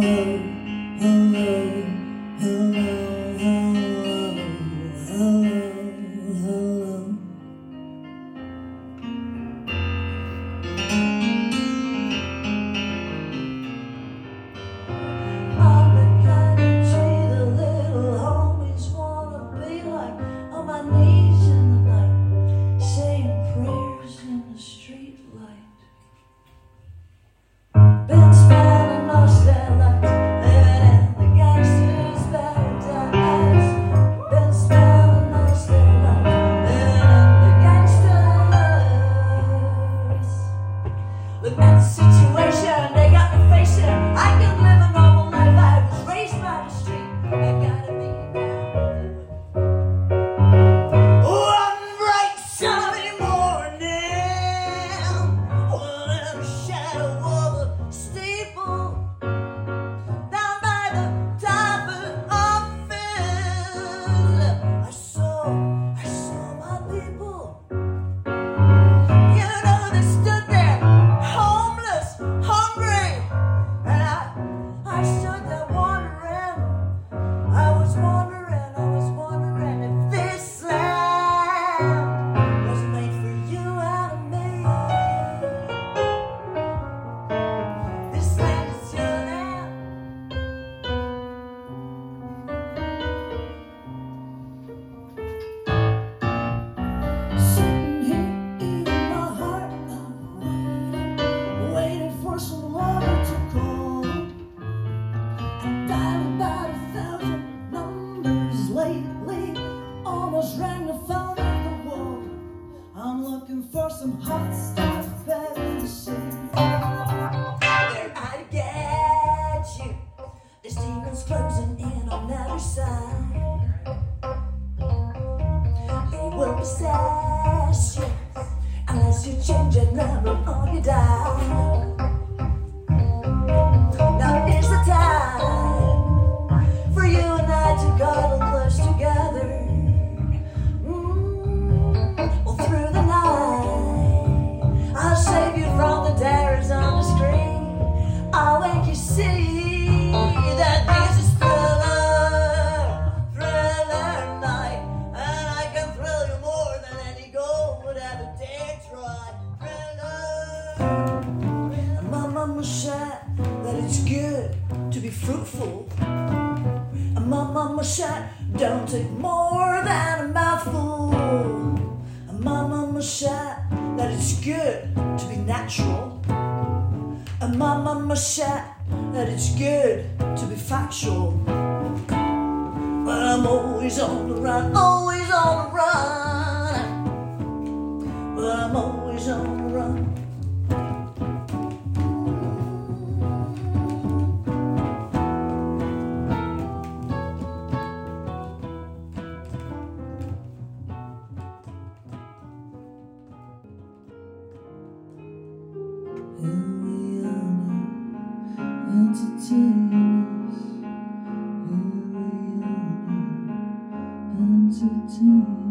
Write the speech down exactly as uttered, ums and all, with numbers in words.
Look at the situation they got me facing. I can live a normal life. I was raised by the street. I gotta be down. One bright sunny morning, one in the shadow of a steeple, down by the top of office, I saw, I saw my people. You know they stood there, homeless, hungry, and I, I stood there wondering, I was wondering, I was wondering if this land was made for you and me. This land is your land. Sitting here eating my heart out, waiting for some water to cool. I've dialed about a thousand numbers lately, almost rang the phone at the wall. I'm looking for some hot stuff better to see. They're out to get you. There's demons closing in on every side. They will possess you unless you change your number on your dial. Now is the time for you and I to cuddle close together. Mm, well, through the night, I'll save you from the terrors on the screen. I'll make you see that this is thriller, thriller night, and I can thrill you more than any gold would ever dare try. Thriller. And my mama said that it's good to be fruitful. And my mama said, don't take more than a mouthful. And my mama said that it's good to be natural. And my mama said that it's good to be factual. But I'm always on the run, always on the run. But I'm always on the run. Here we are now, entertain us. Here we are now, entertain us.